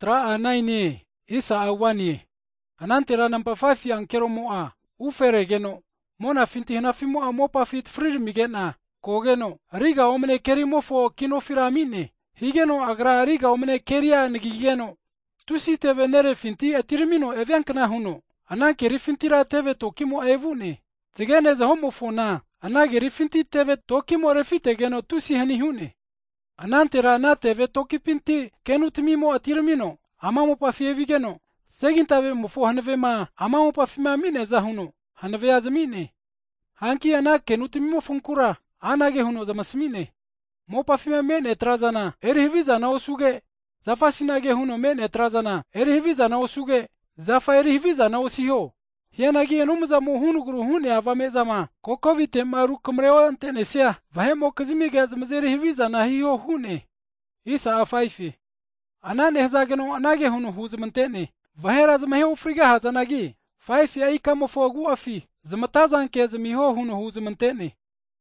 tra anaini isa awani. Anantira nampa 5 ankero moa ufere geno. Mona finti hinafi moa mopa fit frir migena. Kogeno riga omne keri mofo kino firamine. Higeno agra riga omne keria nigigeno. Tusi teve nere finti atirimino eviankna huno. Anankeri fintira teve tokimo evune. Zigene za homofona. Anageri finti teve tokimo refite geno tusi hani hune. Anantira na teve toki pinti kenutimimo atirimino. Amamo pa fievigeno. Segintave mofo hanvema amamo pa fima mine za huno. Hanve azmine. Hanki ana kenutimimo funkura. Anage huno za masmine. Mopa fima mene trazana. Erihiviza na osuge. Zafasinage huno mene trazana. Erihiviza na osuge. Zafa erihiviza na osiho. Hianagi enumuza mo hunu guru hune avamezama. Kokovite maru kumreo antenesia. Vahemo kazimiga zamazeri hiviza na hiyo hune. Isa afaifi. Anane hezageno anage hunu huzmantene. Vahera zamahe ufriga hazanagi. Faifi aikamo fogu afi. Zamatazan ke zamiho hunu huzmantene.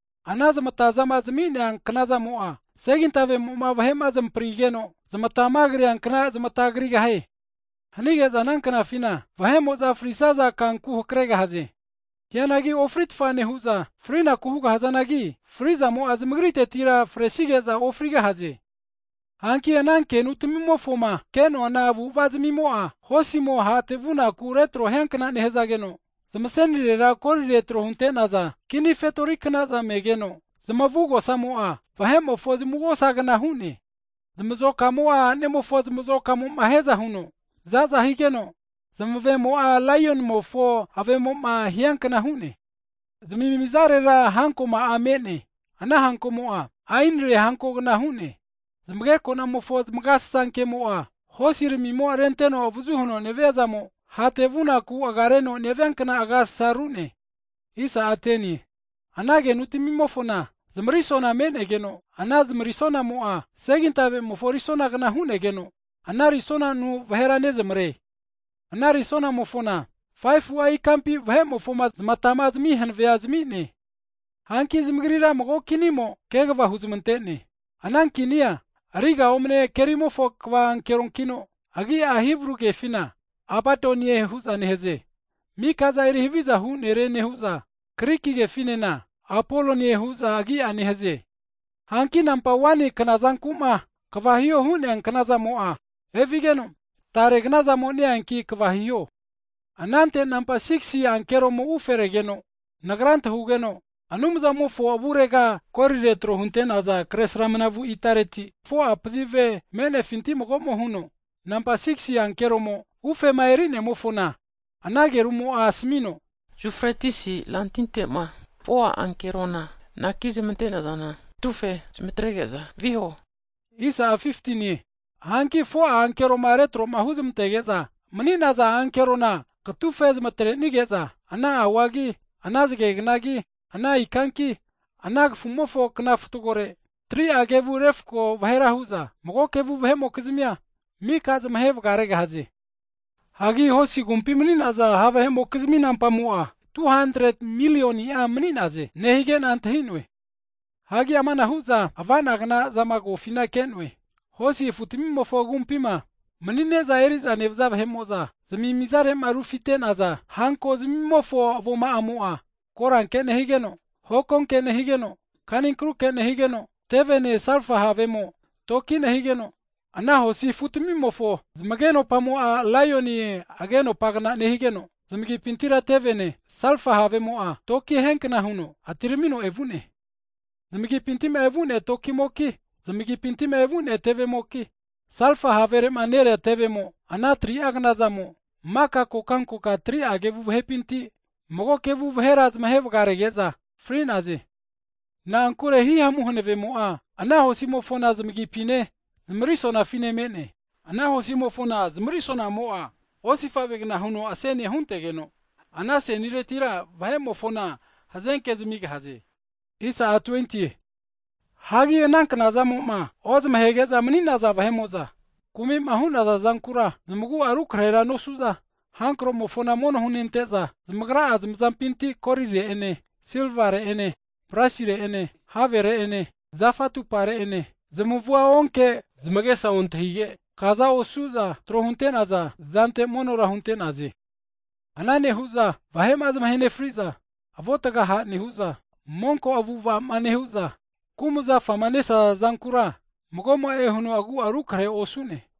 Anazamataza zamine ankanaza moa. Segintave moma vahema zamprigeno. Zamatamagri ankana zamatagriga hai. Hanige zanankana fina, vahemo za frisaza kanku hokrega haze. Hianagi ofrit fane huza, frina kuhuga hazanagi, friza mo azmigrite tira fresige za ofriga haze. Hanki ananke nutimimo foma, keno anavu vazmimoa, hosimo hatevuna ku retro henkana nehezageno. Zamasenirera kori retro hunte naza, kini fetorika naza megeno. Zamavugo samoa, vahemo fozimugo sagana hune. Zamazoka moa nemo fozimuzoka mo maheza huno. Zaza higeno. Zamave moa lion mofo ave ma hiankana hune. Zamimizare ra hanko ma amene. Ana hanko moa. Ainre hanko na hune. Zamgeko na mofo zmgasanke moa. Hosiri mimo renteno avuzuhuno neveza mo. Hatevuna ku agareno nevenkana agasarune. Isa ateni. Anage nutimimofona. Zamrisona mene geno. Ana zamrisona moa. Segintave moforisona gana hune geno. Anarisona nu vahera zamre. Anarisona mofona. Faifu ai kampi vahemo foma zmatama zmi hanveazmine. Hanki zmgrira mogo kinimo kegva huzmantene. Anankinia ariga omne kerimo fokva ankeronkino. Agi ahibru gefina. Abatonie huzane heze. Mikaza irihiviza hu nerene huza. Kriki gefinena. Apolonie huza agi aneheze. Hanki nampa wani kanazankuma. Kavahiyo hune ankanaza moa. Evigeno, taregnaza moni anki kvahiyo. Anante nampa 6 ankero mo uferegeno. Nagranta hugeno. Anumza mo fo aburega kori retro huntenaza kresramnavu itareti. Fo apzive mene finti mo huno. Nampa 6 ankero mo ufe maerine mo fona. Anageru mo asmino. Jufretisi lantintema. Fo ankerona. Nakize mentenazana. Tufe smetregeza. Viho. Isa 15. Hanki fo ankero maretro mahuzum tegeza. Manina za ankero na katufez matre nigeza. Ana awagi, anazgegnagi, ana ikanki, anag fumofo knaftugore. 3 agevu refko vahera huza. Mogo kevu vahemo kizmia. Mikaz mahev garega hazi. Hagi hosi gumpi manina za havahemo kizmina mpamua. 200 million ya manina ze. Nehigen antahinwe. Hagi amana huza avana gna zamago fina kenwe. Hosi futimimo fogumpima. Manine za eriz anevza vhemoza. Zamimizare marufite naza. Hanko zimimo fo avoma amua. Koran kene higeno. Hokon kene higeno. Kaninkru kene higeno. Tevene salfa havemo. Tokine higeno. Ana hosi futimimo fo. Zmageno pamua lioni ageno pagna ne higeno. Zamgi pintira tevene salfa havemo. Toki henkna huno. Atirimino evune. Zamgi pintime evune toki moki. Zamigi pintime evune teve moki. Salfa havere manere tevemo. Ana 3 agnazamo. Maka kokanko ka 3 agevu hepinti. Mogo kevu heraz mahev garegeza. Frinaze. Na ankure hi hamu honevemo a. Ana hosimo fona zamigi pine. Zmrisona fine mene. Ana hosimo fona zmrisona moa. Osifa vegna huno asene huntegeno. Ana senire tira vahemo fona hazenke zmiga haze. Isa 20. Hagi nanknaza moma. Ozma hegeza maninaza vahemoza. Kumi mahunaza zankura. Zmugu arukrera nosuza. Hankro mofona mono huninteza. Zmagra azmzampinti korire ene. Silvare ene. Prasire ene. Havere ene. Zafatu pare ene. Zmuvua onke zmagesa ontahige. kaza osuza trohuntenaza zante monorahuntena. Anane huza vahemaz mahene friza, avotaga ha ni huza, monko avuva mane huza, kumuza famanesa zankura, mgomo ehunu agu arukre osune.